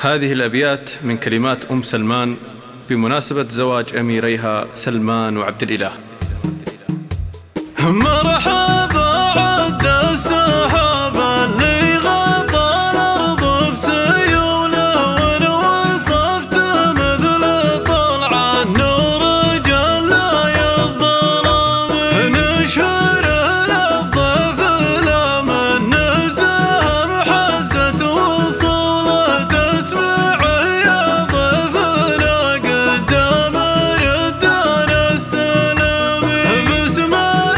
هذه الأبيات من كلمات سلمان بمناسبة زواج أميريها سلمان وعبد الإله. مرحبا عد السحاب اللي غطى الأرض بسيوله، وإن وصفت مثل طلع النور جلاي الظلام. نشهر للضيف لمن نزه محزة وصوله، تسمع يا ضيفنا قدام ردنا السلام. بسم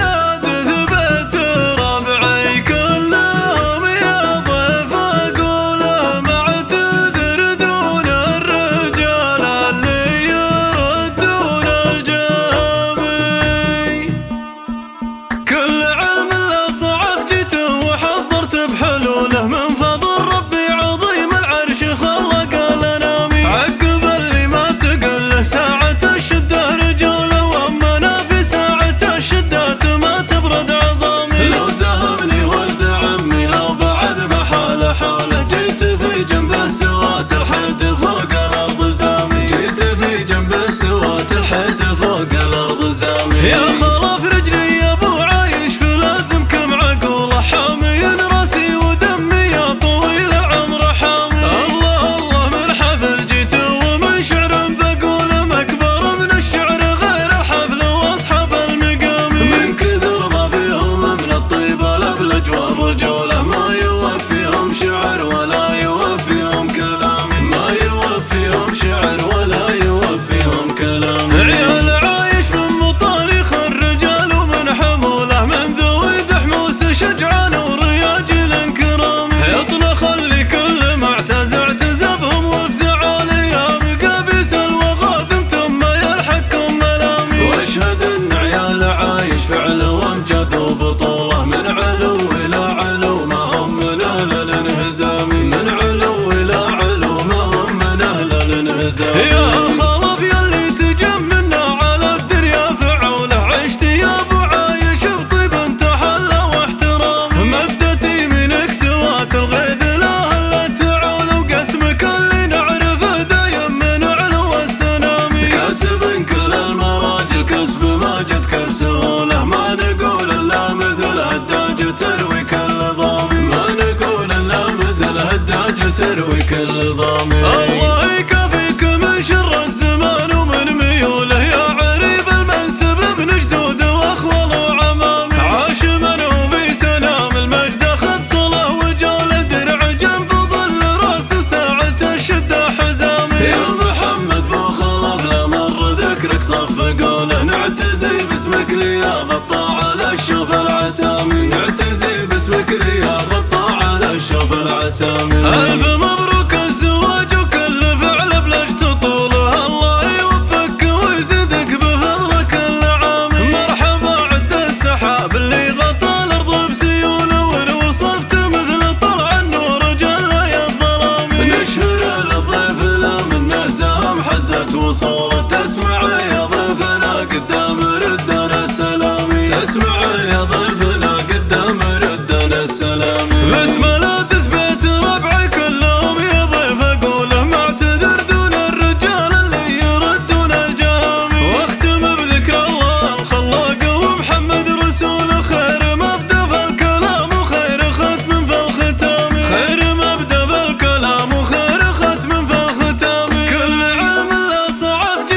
يا خلاف رجلي يا ابو عايش في لازمكم عقوله، حامي راسي ودمي يا طويل العمر حامي. الله الله من حفل جيت ومن شعر بقول مكبر من الشعر غير الحفل واصحاب المقام. من كثر ما فيهم من الطيبه الابلج والرجوله، ما يوفيهم شعر ولا يوفيهم كلام، ما يوفيهم شعر ولا يوفيهم كلام. عيال عايش من مطاريخ الرجال ومن حموله، من ذوي دحموس شجعان ورياجل انكرام. يطنخ اللي كل معتز اعتزبهم وفزع الايام، قابس الوغادم ثم يلحقكم ملامي. واشهد ان عيال عايش فعل وامجاد وبطوله، من علو الى علو ما هم من اهل الانهزام، من علو الى علو ما هم من اهل الانهزام. يا خلف يلي تجمنا على الدنيا فعوله، عشت يا ابو عايش بطيب تحلى واحترام. مدتي منك سوات الغيث لا تعول، وقسمك اللي نعرفه دايم من علو السنام. كاسب كل المراجل كسب ما جتك بسهوله، ما نقول الا مثل هداج تروي كل ضامي، ما نقول الا مثل هداج تروي كل ضامي. الله يكفيك من شر الزمان ومن ميوله، يا عريب المنسب من جدود واخوال وعمامي. عاش من وفي سنام المجد اخذ صله، وجال درع جنب ظل راس ساعة الشدة حزامي. يا محمد بو خلف لا مر ذكرك صف قوله، نعتزي باسمك لي يا غطى على الشوف العسامي، نعتزي باسمك لي يا غطى على الشوف العسامي. الف مبروك الزواج وكل فعل بلجت طوله، الله يوفقك ويزيدك بفضلك العام. مرحبا عد السحاب اللي غطى الارض بسيوله، وان وصفت مثل طلع النور جلاي الظلام. نشهر للضيف لا من نزه محزة وصوله، تسمع يا ضيفنا قدام ردنا السلامي، تسمع يا ضيفنا قدام ردنا السلامي. بسم الله تثبت ربعي كلهم يا ضيف اقوله، معتذر دون الرجال اللي يردون الجامي. واختم بذكر الله الخلاق ومحمد رسوله، خير مبدا في الكلام وخير ختم في الختام، خير مبدا في الكلام وخير ختم في الختام. كل علم لا صعب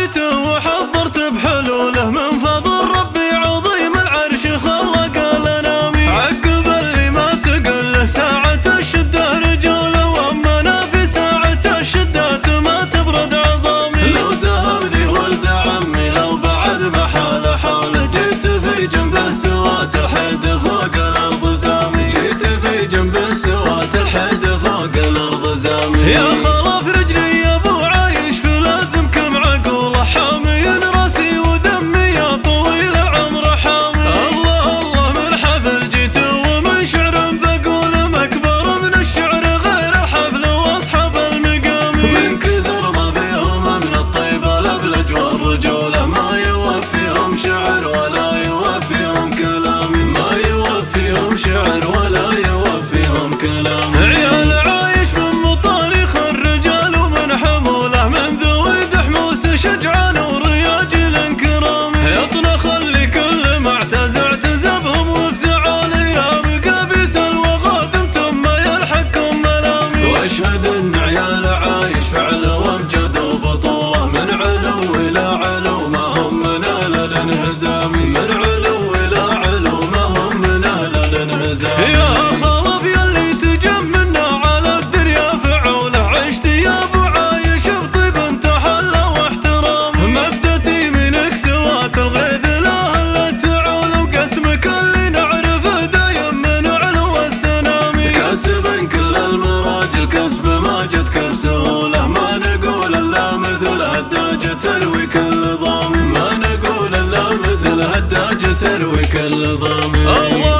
اللظام. الله